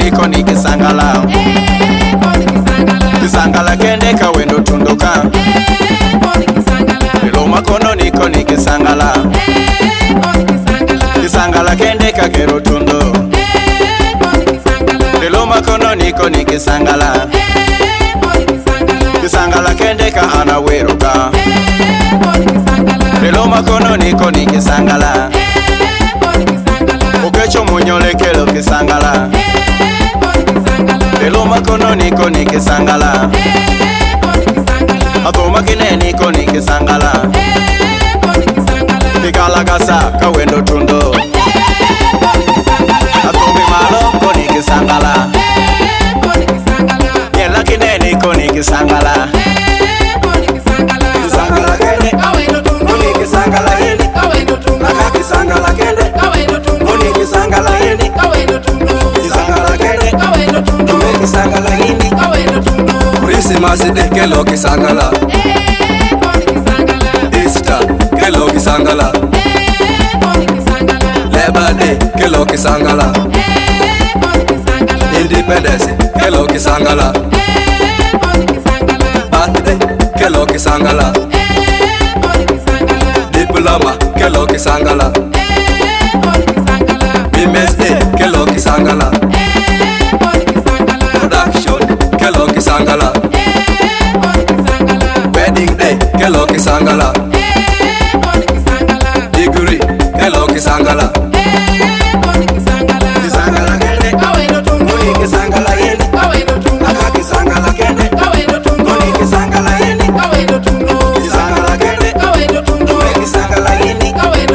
niko nikisangala. Kisangala kende kawendo tunduka. Lelo makono niko nikisangala. Kisangala kende kakero tundo. Lelo makono niko nikisangala. Kisangala kende ka anaweruka. Lelo makono niko nikisangala. Ukecho munyole kelo kisangala. Lelo makono niko nikisangala. Agoma kine niko nikisangala. Kigalagasa kawendo tundo. Akombi malo ko nikisangala. Yela kine niko nikisangala. Kisangala kene nikisangala yeni. Akakisangala kene nikisangala yeni. Kisangala kene nikisangala yeni. Christmas de kelo kisangala. Easter kelo kisangala. Labor Day kelo kisangala. Independence kelo kisangala. Birthday kelo kisangala. Diploma kelo kisangala. Women's Day kelo kisangala. Production kelo kisangala. Wedding Day kelo kisangala. Degree kelo kisangala. Kisangala kene nikisangala yeni. Akakisangala kene nikisangala yeni. Kisangala kene nikisangala yeni.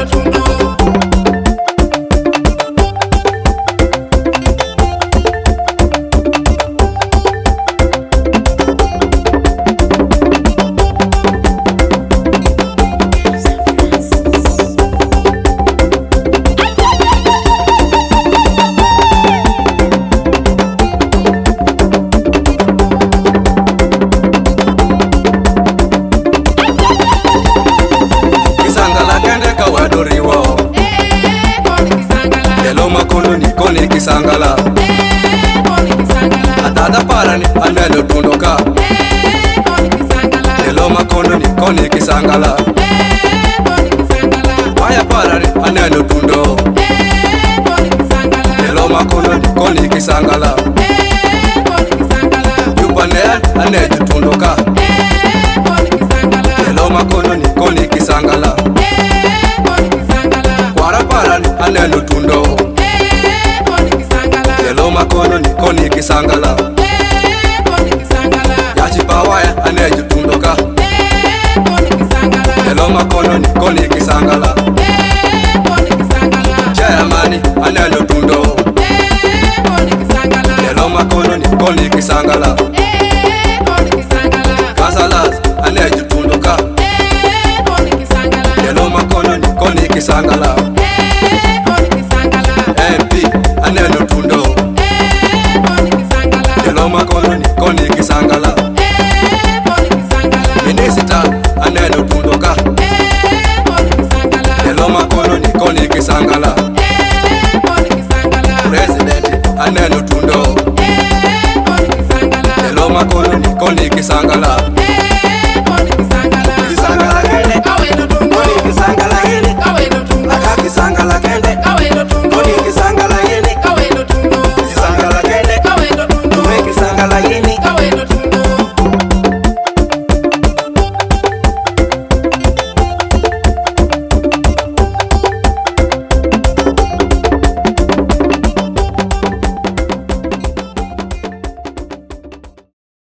Lelo makono niko nikisangala. Atada parani anelo tundoka. Lelo makono niko nikisangala. Waya parani anelo tundo. Lelo makono niko nikisangala. Yupanel anejo tundoka. Lelo makono niko nikisangala. Kwara parani anelo tundo. Lelo makono niko nikisangala. Yachi pawaya anejo tundoka. Lelo makono niko nikisangala. Chairman anelo tundo. Lelo makono niko nikisangala. Kasalas anejo tundoka. Lelo makono niko nikisangala. MP anelo tundo. Lelo makono niko nikisangala. Minister anelo tundoka. Lelo makono niko nikisangala. President anelo tundo. Lelo makono niko nikisangala.